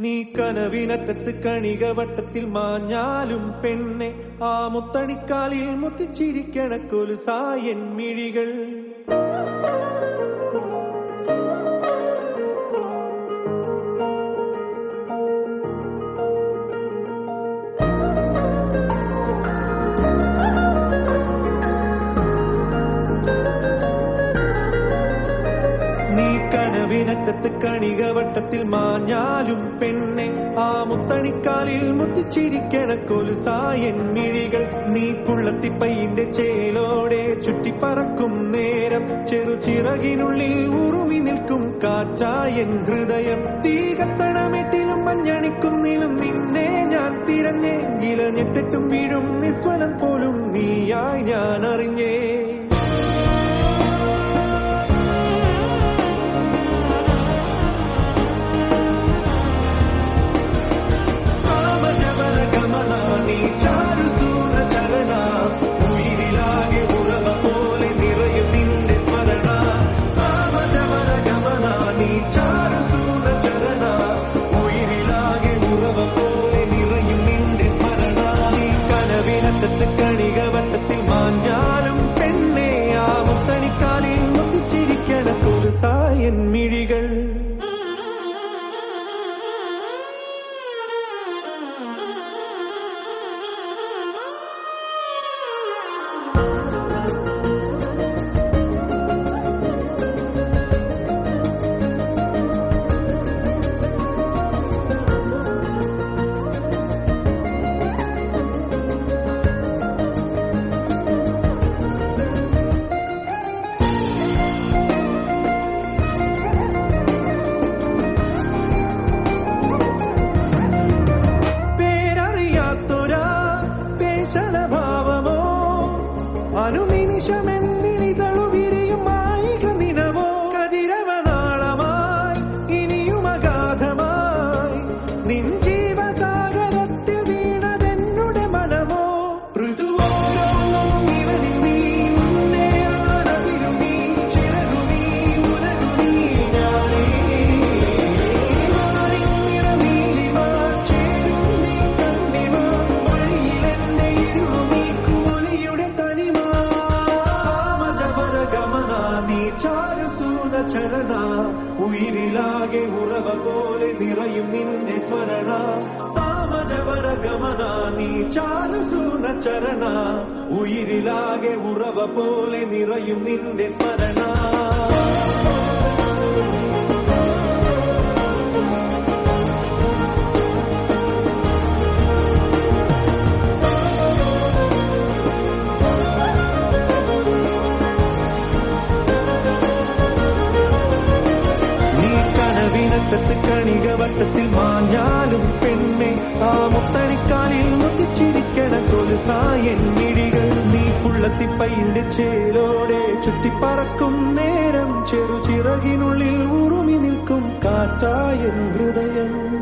നീ കനവിനറ്റത്ത് കണികവട്ടത്തിൽ മാഞ്ഞാലും പെണ്ണെ ആ മുത്തണിക്കാലിൽ മുത്തിച്ചിരിക്കണ കൊലുസായൻ മിഴികൾ. കനവിനറ്റത്ത് കണികവട്ടത്തിൽ മാഞ്ഞാലും പെണ്ണെ ആ മുത്തണിക്കാലിൽ മുത്തിച്ചിരിക്കണ കൊലുസായൻ മിഴികൾ. നീ പുള്ളത്തിപ്പയ്യന്റെ ചേലോടെ ചുറ്റിപ്പറക്കും നേരം ചെറുചിറകിനുള്ളിൽ ഉറുമി നിൽക്കും കാറ്റായൻ ഹൃദയം. തീ കത്തണമെട്ടിലും മഞ്ഞണിക്കുന്നിലും നിന്നെ ഞാൻ തിരഞ്ഞേ, ഇലഞ്ഞെട്ടും വീഴും നിസ്വനം പോലും നീയായി ഞാൻ അറിഞ്ഞേ. കണികവട്ടത്തിൽ മാഞ്ഞാലും പെണ്ണെ ആ മുത്തണിക്കാലിൽ മുത്തിച്ചിരിക്കണ കൊലുസായൻ മിഴികൾ. ഭാവമോ അനുനിമിഷമെന്നിതളു വിരിയും മായിക നിനവോ, കതിരവനാളമായി ഇനിയും അഗാധമായി നിൻ ജീവസാഗരത്തിൽ വീണതെന്നുടെ മനമോ. ഋതുവോരോന്നും ഇവനിൽ നീ മുന്നേറാനവിലും നീ ചിറകു നീ ഉലകു നീ ഞാനേ. നിറമീലിമാ ചേരും നീ കണ്ണിമാ വഴിയിലെന്റെ ഇരുളുമീ കുമളിയുടെ തനിമാ. സാമജവര ഗമന നീ ചാരുസൂന ചരണ ഉയിരിലാകെ ഉറവ പോലെ നിറയും നിന്റെ സ്മരണ. സാമജവര ഗമന നീ ചാരുസൂന ചരണ ഉയിരിലാകെ ഉറവ പോലെ നിറയും നിന്റെ സ്മരണ. കനവിനറ്റത്ത് കണികവട്ടത്തിൽ മാഞ്ഞാലും പെണ്ണെ ആ മുത്തണിക്കാലിൽ മുത്തിച്ചിരിക്കണ കൊലുസായൻ മിഴികൾ. നീ പുള്ളത്തിപ്പയ്യന്റെ ചേലോടെ ചുറ്റിപ്പറക്കും നേരം ചെറുചിറകിനുള്ളിൽ ഉറുമി നിൽക്കും കാറ്റായൻ ഹൃദയം.